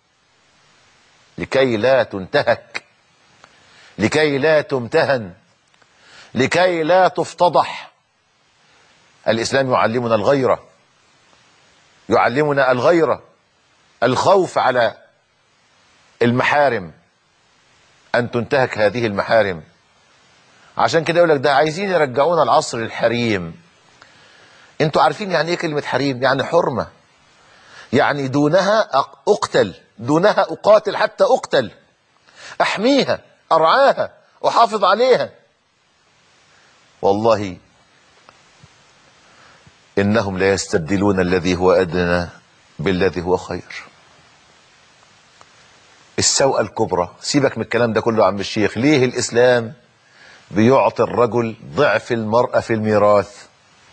لكي لا تنتهك، لكي لا تمتهن، لكي لا تفتضح. الإسلام يعلمنا الغيرة، يعلمنا الغيرة، الخوف على المحارم، أن تنتهك هذه المحارم. عشان كده يقول لك ده عايزين يرجعونا العصر الحريم. انتوا عارفين يعني ايه كلمة حريم؟ يعني حرمة، يعني دونها أقتل، دونها أقاتل حتى أقتل، أحميها، أرعاها، أحافظ عليها. والله إنهم لا يستبدلون الذي هو أدنى بالذي هو خير. السوءة الكبرى. سيبك من الكلام ده كله يا عم الشيخ. ليه الإسلام بيعطي الرجل ضعف المرأة في الميراث؟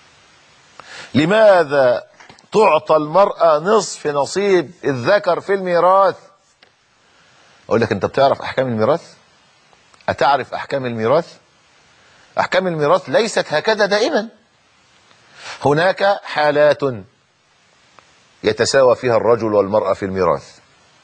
لماذا تعطى المرأة نصف نصيب الذكر في الميراث؟ أقول لك: أنت بتعرف أحكام الميراث؟ أتعرف أحكام الميراث؟ أحكام الميراث ليست هكذا دائما. هناك حالات يتساوى فيها الرجل والمرأة في الميراث،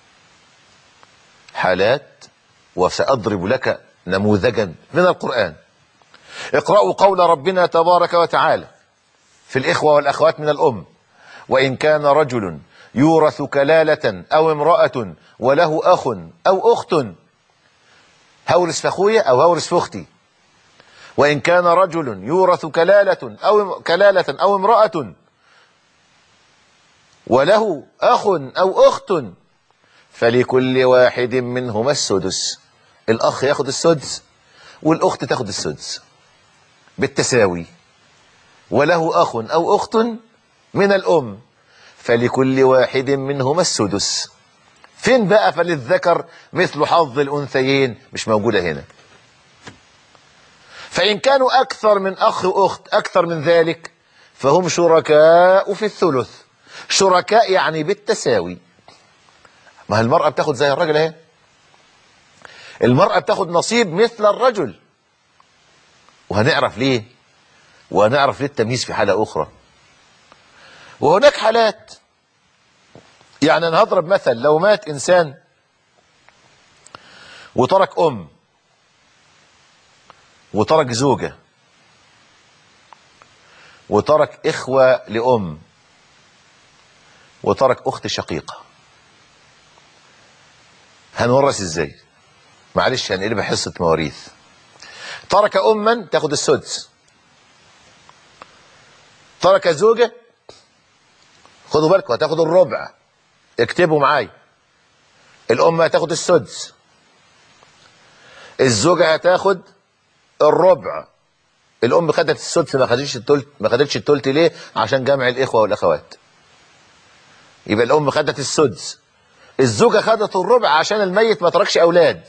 حالات، وسأضرب لك نموذجا من القرآن. اقرأوا قول ربنا تبارك وتعالى في الإخوة والأخوات من الأم: وإن كان رجل يورث كلالة أو امرأة وله أخ أو أخت، هورث في أخويا أو هورث في أختي. وإن كان رجل يورث كلالة أو كلالة أو امرأة وله أخ أو أخت فلكل واحد منهما السدس. الأخ ياخد السدس والأخت تاخد السدس بالتساوي، وله أخ أو أخت من الأم فلكل واحد منهما السدس. فين بقى فللذكر مثل حظ الأنثيين؟ مش موجودة هنا. فإن كانوا أكثر من أخ وأخت أكثر من ذلك فهم شركاء في الثلث. شركاء يعني بالتساوي. ما المرأة بتاخد زي الرجل اهي، المرأة بتاخد نصيب مثل الرجل، وهنعرف ليه، وهنعرف ليه التمييز في حالة أخرى. وهناك حالات، يعني أنا هضرب مثل، لو مات إنسان وترك أم وترك زوجة وترك إخوة لأم وترك أخت شقيقة، هنورث إزاي؟ معلش هنقلبها حصة مواريث. ترك أما تاخد السدس، ترك زوجة خدوا بالكم هتاخد الربع، اكتبوا معايا، الأم هتاخد السدس، الزوجة هتاخد الربع. الأم خدت السدس ما خدتش التلت، ما خدتش التلت ليه؟ عشان جمع الإخوة والأخوات. يبقى الأم خدت السدس، الزوجة خدت الربع عشان الميت ما تركش أولاد.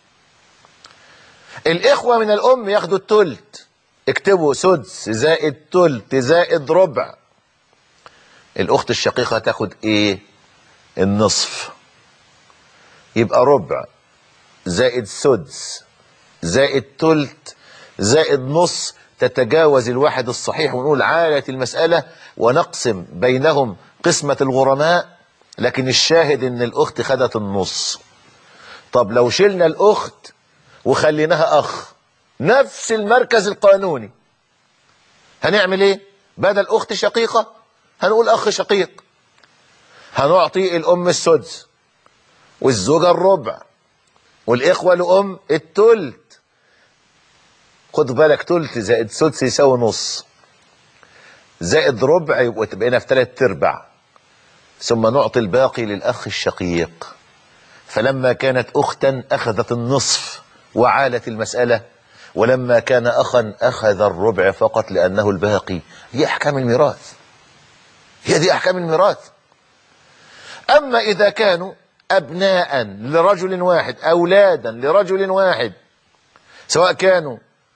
الإخوة من الأم ياخدوا التلت، اكتبوا سدس زائد تلت زائد ربع. الأخت الشقيقة تاخد إيه؟ النصف. يبقى ربع زائد سدس زائد تلت زائد نص، تتجاوز الواحد الصحيح ونقول عالة المسألة ونقسم بينهم قسمة الغرماء. لكن الشاهد ان الاخت خدت النص. طب لو شلنا الاخت وخليناها اخ، نفس المركز القانوني، هنعمل ايه؟ بدل اخت شقيقة هنقول اخ شقيق. هنعطي الام السدس والزوجة الربع والاخوة لام التلت. خد بالك، تلت زائد سدس يساوي نص زائد ربع يبقى تبقينا في ثلاث ارباع، ثم نعطي الباقي للأخ الشقيق. فلما كانت أختا أخذت النصف وعالت المسألة، ولما كان أخا أخذ الربع فقط لأنه الباقي. هي أحكام الميراث، هي دي أحكام الميراث. أما إذا كانوا أبناء لرجل واحد، أولادا لرجل واحد، سواء كانوا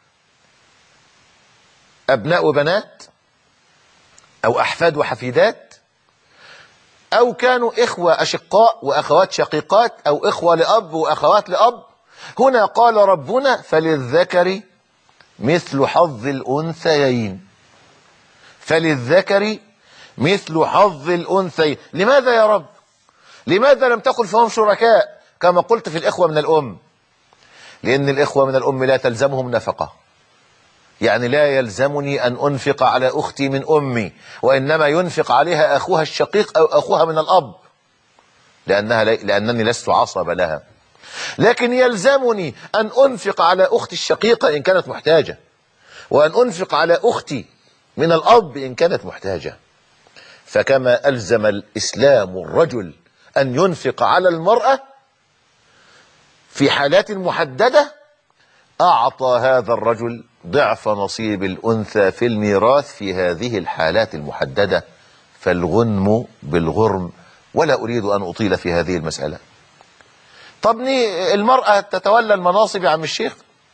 أبناء وبنات أو أحفاد وحفيدات، أو كانوا إخوة أشقاء وأخوات شقيقات، أو إخوة لأب وأخوات لأب، هنا قال ربنا فللذكر مثل حظ الأنثيين. فللذكر مثل حظ الأنثيين. لماذا يا رب؟ لماذا لم تقل فهم شركاء كما قلت في الإخوة من الأم؟ لأن الإخوة من الأم لا تلزمهم نفقة، يعني لا يلزمني أن أنفق على أختي من أمي، وإنما ينفق عليها أخوها الشقيق أو أخوها من الأب، لأنها لأنني لست عصب لها. لكن يلزمني أن أنفق على أختي الشقيقة إن كانت محتاجة، وأن أنفق على أختي من الأب إن كانت محتاجة. فكما ألزم الإسلام الرجل أن ينفق على المرأة في حالات محددة، أعطى هذا الرجل ضعف نصيب الأنثى في الميراث في هذه الحالات المحددة. فالغنم بالغرم، ولا أريد أن أطيل في هذه المسألة. طب المرأة تتولى المناصب يا عم الشيخ؟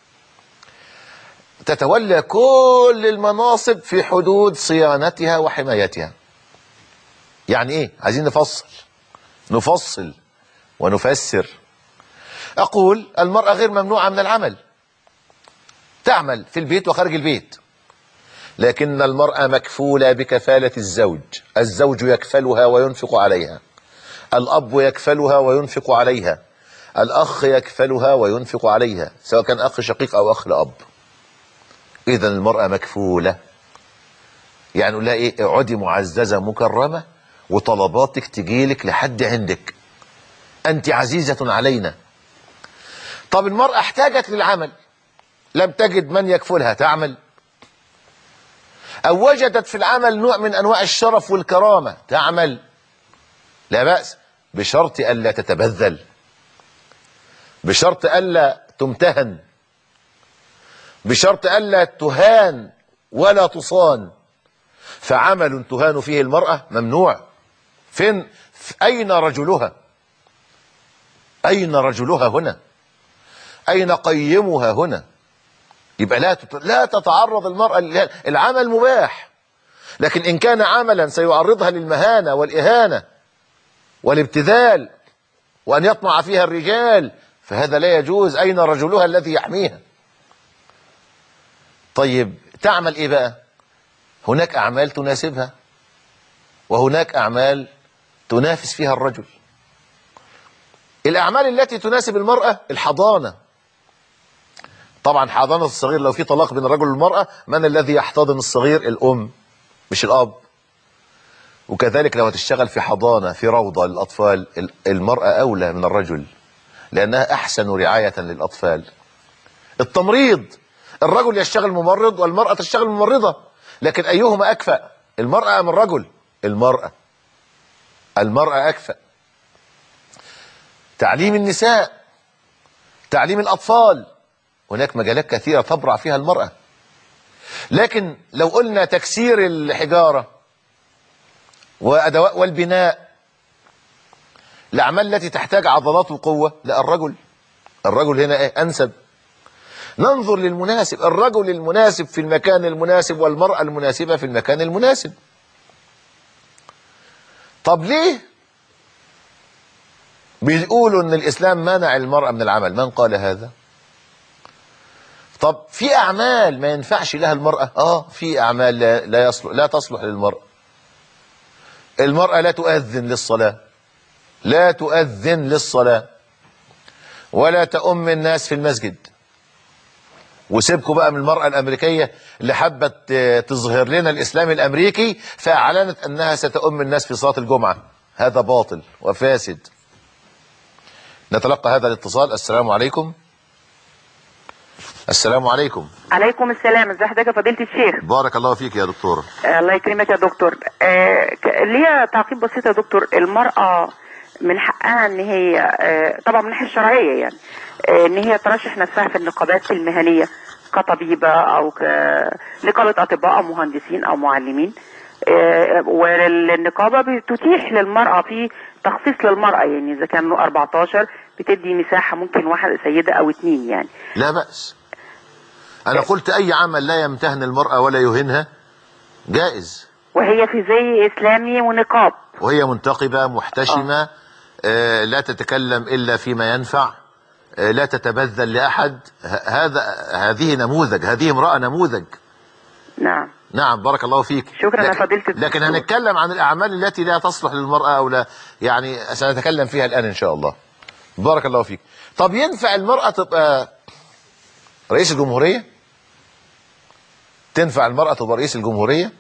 تتولى كل المناصب في حدود صيانتها وحمايتها. يعني إيه؟ عايزين نفصل نفصل ونفسر. أقول المرأة غير ممنوعة من العمل، تعمل في البيت وخارج البيت، لكن المرأة مكفولة بكفالة الزوج. الزوج يكفلها وينفق عليها، الأب يكفلها وينفق عليها، الأخ يكفلها وينفق عليها، سواء كان أخ شقيق أو أخ لأب. إذن المرأة مكفولة. يعني نقول لها إيه؟ اقعدي معززة مكرمة وطلباتك تجيلك لحد عندك، أنت عزيزة علينا. طب المرأة احتاجت للعمل، لم تجد من يكفلها، تعمل. أو وجدت في العمل نوع من أنواع الشرف والكرامة، تعمل، لا بأس، بشرط ألا تتبذل، بشرط ألا تمتهن، بشرط ألا تهان ولا تصان. فعمل تهان فيه المرأة ممنوع. فين؟ أين رجلها؟ أين رجلها هنا؟ أين قيمها هنا؟ يبقى لا لا تتعرض المرأة للإهانة. العمل مباح، لكن إن كان عملا سيعرضها للمهانة والإهانة والابتذال وأن يطمع فيها الرجال فهذا لا يجوز. أين رجلها الذي يحميها؟ طيب تعمل إيه بقى؟ هناك أعمال تناسبها وهناك أعمال تنافس فيها الرجل. الأعمال التي تناسب المرأة الحضانة. طبعا حضانة الصغير لو في طلاق بين الرجل والمرأة، من الذي يحتضن الصغير؟ الأم مش الأب. وكذلك لو هتشتغل في حضانة في روضة للأطفال، المرأة أولى من الرجل لأنها أحسن رعاية للأطفال. التمريض، الرجل يشتغل ممرض والمرأة تشتغل ممرضة، لكن أيهما أكفأ؟ المرأة أم الرجل؟ المرأة. المرأة أكفأ. تعليم النساء، تعليم الأطفال، هناك مجالات كثيرة تبرع فيها المرأة. لكن لو قلنا تكسير الحجارة وأدوات والبناء، الأعمال التي تحتاج عضلات وقوة، لا الرجل. الرجل هنا إيه؟ أنسب. ننظر للمناسب، الرجل المناسب في المكان المناسب والمرأة المناسبة في المكان المناسب. طب ليه بيقولوا ان الإسلام منع المرأة من العمل؟ من قال هذا؟ طب في أعمال ما ينفعش لها المرأة؟ آه في أعمال لا, لا, يصلح لا تصلح للمرأة. المرأة لا تؤذن للصلاة، لا تؤذن للصلاة ولا تؤم الناس في المسجد. وسيبكوا بقى من المرأة الأمريكية اللي حبت تظهر لنا الإسلام الأمريكي فأعلنت أنها ستؤم الناس في صلاة الجمعة. هذا باطل وفاسد. نتلقى هذا الاتصال. السلام عليكم. السلام عليكم. عليكم السلام. ازي حضرتك يا فضيلة الشيخ؟ بارك الله فيك يا دكتورة. آه الله يكرمك يا دكتور. آه ليا تعقيب بسيط يا دكتور. المرأة من حقها ان هي آه طبعا من الناحية الشرعية يعني آه ان هي ترشح نفسها في النقابات المهنية كطبيبة او كنقابة اطباء او مهندسين او معلمين. آه والنقابة بتتيح للمرأة في تخصيص للمرأة، يعني اذا كانوا أربعتاشر بتدي مساحة ممكن واحد سيدة او اتنين يعني. لا بأس. أنا قلت أي عمل لا يمتهن المرأة ولا يهنها جائز، وهي في زي إسلامي ونقاب، وهي منتقبة محتشمة. آه. آه لا تتكلم إلا فيما ينفع، آه لا تتبذل لأحد. هذا هذه نموذج، هذه امرأة نموذج. نعم نعم بارك الله فيك. شكرا يا فضيلة الدكتور. لكن هنتكلم عن الأعمال التي لا تصلح للمرأة أو لا، يعني سنتكلم فيها الآن إن شاء الله. بارك الله فيك. طب ينفع المرأة تبقى رئيس الجمهورية؟ تنفع المرأة تبقى رئيس الجمهورية؟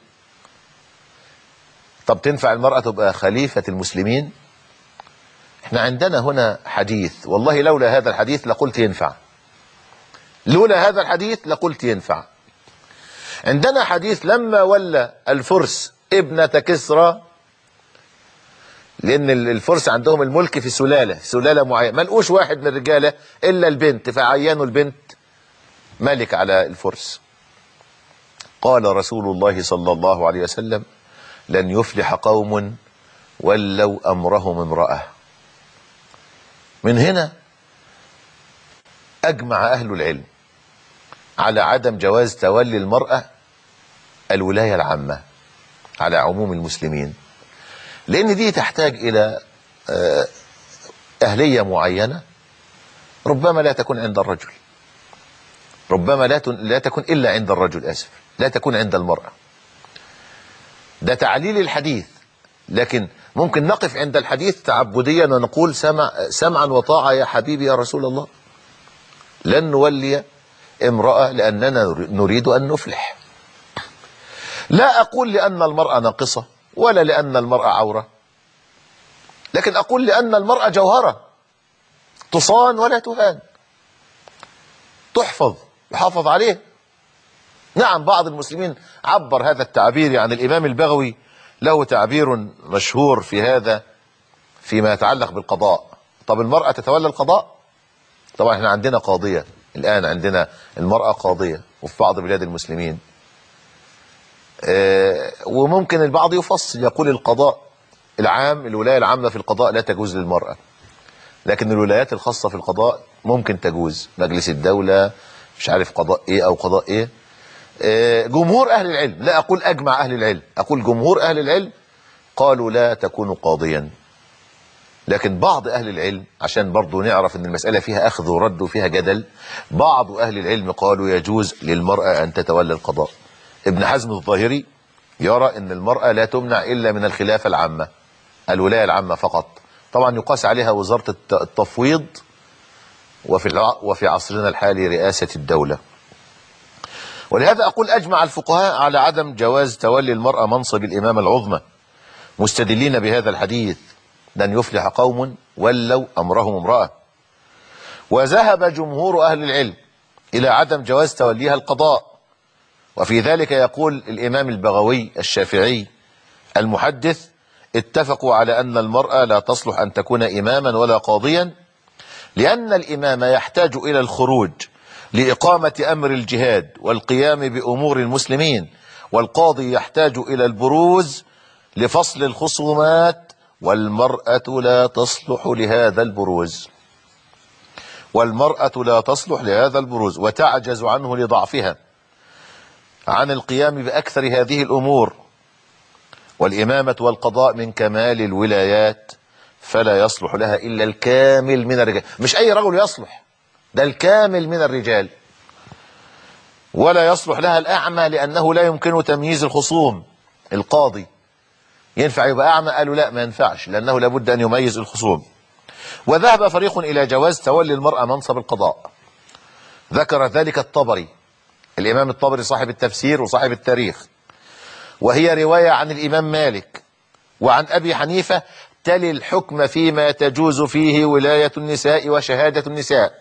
طب تنفع المرأة تبقى خليفة المسلمين؟ احنا عندنا هنا حديث، والله لولا هذا الحديث لقلت ينفع. لولا هذا الحديث لقلت ينفع. عندنا حديث لما ولى الفرس ابنة كسرى، لأن الفرس عندهم الملك في سلالة سلالة معينة، ما لقوش واحد من الرجالة إلا البنت، فعينوا البنت ملك على الفرس. قال رسول الله صلى الله عليه وسلم: لن يفلح قوم ولوا أمرهم امرأة. من هنا أجمع أهل العلم على عدم جواز تولي المرأة الولاية العامة على عموم المسلمين، لأن دي تحتاج إلى أهلية معينة ربما لا تكون عند الرجل، ربما لا لا تكون إلا عند الرجل، آسف لا تكون عند المرأة. ده تعليل الحديث، لكن ممكن نقف عند الحديث تعبديا ونقول سمع سمعا وطاعة يا حبيبي يا رسول الله. لن نولي امرأة لأننا نريد أن نفلح. لا أقول لأن المرأة ناقصة ولا لأن المرأة عورة، لكن أقول لأن المرأة جوهرة تصان ولا تهان، تحفظ يحافظ عليه. نعم بعض المسلمين عبر هذا التعبير عن الإمام البغوي، له تعبير مشهور في هذا فيما يتعلق بالقضاء. طب المرأة تتولى القضاء؟ طبعا احنا عندنا قاضية الآن، عندنا المرأة قاضية وفي بعض بلاد المسلمين. اه وممكن البعض يفصل يقول القضاء العام، الولاية العامة في القضاء لا تجوز للمرأة، لكن الولايات الخاصة في القضاء ممكن تجوز، مجلس الدولة مش عارف قضاء ايه او قضاء ايه. اه جمهور اهل العلم، لا اقول اجمع اهل العلم، اقول جمهور اهل العلم قالوا لا تكون قاضيا. لكن بعض اهل العلم، عشان برضو نعرف ان المسألة فيها اخذ ورد وفيها جدل، بعض اهل العلم قالوا يجوز للمرأة ان تتولى القضاء. ابن حزم الظاهري يرى ان المرأة لا تمنع الا من الخلافة العامة، الولاية العامة فقط. طبعا يقاس عليها وزارة التفويض، وفي وفي عصرنا الحالي رئاسة الدولة. ولهذا اقول اجمع الفقهاء على عدم جواز تولي المرأة منصب الامامة العظمى، مستدلين بهذا الحديث: لن يفلح قوم ولوا امرهم امرأة. وذهب جمهور اهل العلم الى عدم جواز توليها القضاء، وفي ذلك يقول الامام البغوي الشافعي المحدث: اتفقوا على ان المرأة لا تصلح ان تكون اماما ولا قاضيا، لان الامام يحتاج الى الخروج لاقامة امر الجهاد والقيام بامور المسلمين، والقاضي يحتاج الى البروز لفصل الخصومات، والمرأة لا تصلح لهذا البروز والمرأة لا تصلح لهذا البروز وتعجز عنه لضعفها عن القيام بأكثر هذه الأمور. والإمامة والقضاء من كمال الولايات، فلا يصلح لها إلا الكامل من الرجال. مش أي رجل يصلح، ده الكامل من الرجال. ولا يصلح لها الأعمى، لأنه لا يمكن تمييز الخصوم. القاضي ينفع يبقى أعمى؟ قالوا لا، ما ينفعش، لأنه لابد أن يميز الخصوم. وذهب فريق إلى جواز تولي المرأة منصب القضاء، ذكر ذلك الطبري، الإمام الطبري صاحب التفسير وصاحب التاريخ، وهي رواية عن الإمام مالك وعن أبي حنيفة تلي الحكم فيما تجوز فيه ولاية النساء وشهادة النساء.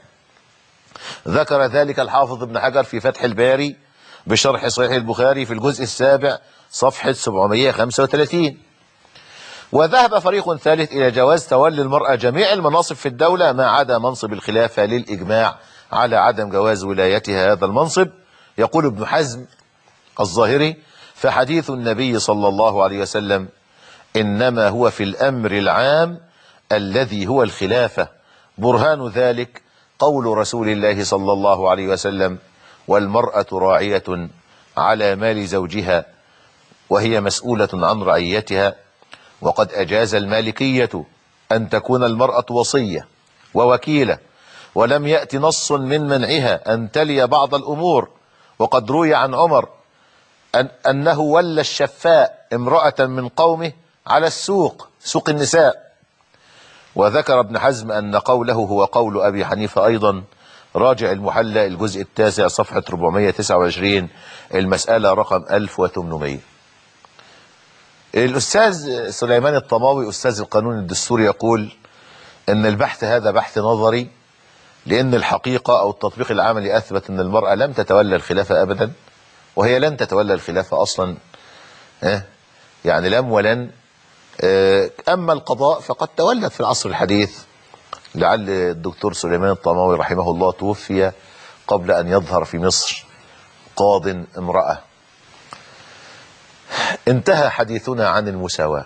ذكر ذلك الحافظ ابن حجر في فتح الباري بشرح صحيح البخاري في الجزء السابع صفحة سبعمائة وخمسة وثلاثين. وذهب فريق ثالث إلى جواز تولي المرأة جميع المناصب في الدولة ما عدا منصب الخلافة، للإجماع على عدم جواز ولايتها هذا المنصب. يقول ابن حزم الظاهري: فحديث النبي صلى الله عليه وسلم إنما هو في الأمر العام الذي هو الخلافة. برهان ذلك قول رسول الله صلى الله عليه وسلم: والمرأة راعية على مال زوجها وهي مسؤولة عن رعيتها. وقد أجاز المالكية أن تكون المرأة وصية ووكيلة، ولم يأت نص من منعها أن تلي بعض الأمور. وقد روي عن عمر أن أنه ولى الشفاء امرأة من قومه على السوق، سوق النساء. وذكر ابن حزم أن قوله هو قول أبي حنيفة أيضا. راجع المحلى الجزء التاسع صفحة أربعمائة وتسعة وعشرين، المسألة رقم ألف وثمانمائة. الأستاذ سليمان الطماوي أستاذ القانون الدستوري يقول أن البحث هذا بحث نظري، لأن الحقيقة أو التطبيق العملي أثبت أن المرأة لم تتولى الخلافة أبدا، وهي لن تتولى الخلافة أصلا، يعني لم ولن. أما القضاء فقد تولت في العصر الحديث، لعل الدكتور سليمان الطماوي رحمه الله توفي قبل أن يظهر في مصر قاض امرأة. انتهى حديثنا عن المساواة،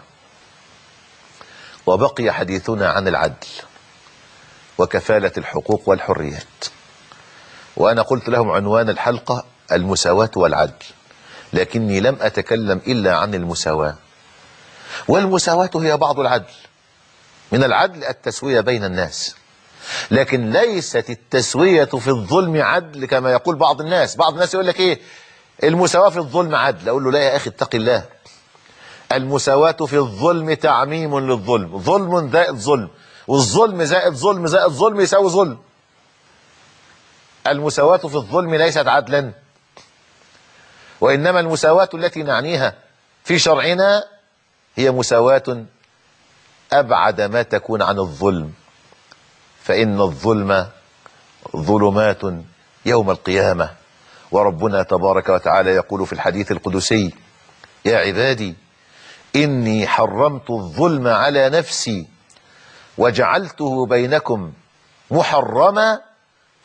وبقي حديثنا عن العدل وكفالة الحقوق والحريات. وأنا قلت لهم عنوان الحلقة المساواة والعدل، لكني لم أتكلم إلا عن المساواة. والمساواة هي بعض العدل. من العدل التسوية بين الناس، لكن ليست التسوية في الظلم عدل كما يقول بعض الناس. بعض الناس يقول لك ايه، المساواة في الظلم عدل. اقول له لا يا اخي اتق الله، المساواة في الظلم تعميم للظلم، ظلم زائد ظلم، والظلم زائد ظلم زائد ظلم يساوي ظلم. المساواة في الظلم ليست عدلا، وإنما المساواة التي نعنيها في شرعنا هي مساواة أبعد ما تكون عن الظلم، فإن الظلم ظلمات يوم القيامة. وربنا تبارك وتعالى يقول في الحديث القدسي: يا عبادي إني حرمت الظلم على نفسي وجعلته بينكم محرما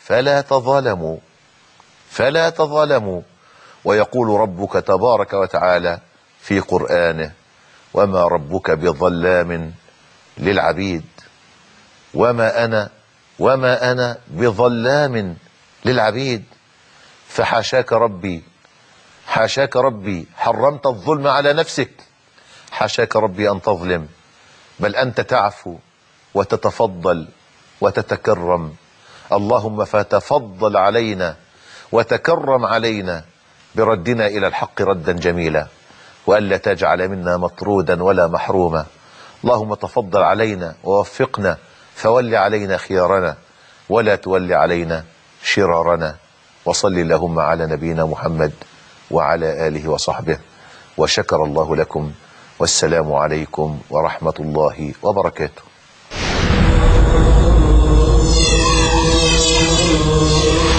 فلا تظالموا فلا تظالموا. ويقول ربك تبارك وتعالى في قرآنه: وما ربك بظلام للعبيد. وما أنا وما أنا بظلام للعبيد. فحاشاك ربي حاشاك ربي حرمت الظلم على نفسك. حاشاك ربي أن تظلم، بل أنت تعفو وتتفضل وتتكرم. اللهم فتفضل علينا وتكرم علينا بردنا إلى الحق ردا جميلا، وألا تجعل منا مطرودا ولا محروما. اللهم تفضل علينا ووفقنا، فول علينا خيارنا ولا تول علينا شرارنا. وصل اللهم على نبينا محمد وعلى آله وصحبه، وشكر الله لكم، والسلام عليكم ورحمة الله وبركاته.